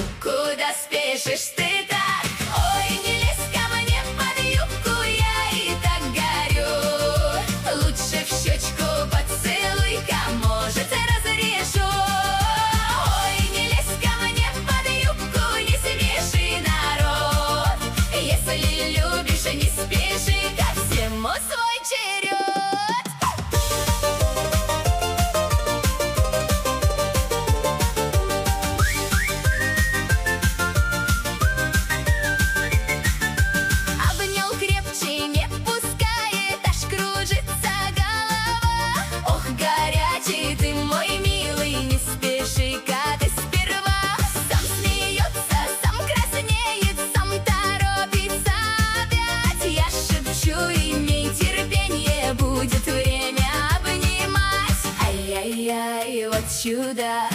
Куда спешишь ты так? Ой, не лезь ко мне под юбку, я и так горю. Лучше в щечку поцелуй-ка, может, разрешу. Ой, не лезь ко мне под юбку, не смеши народ. Если любишь, не спеши, ко всему свой черед. Будет время обнимать. Ай-яй-яй, вот чудо.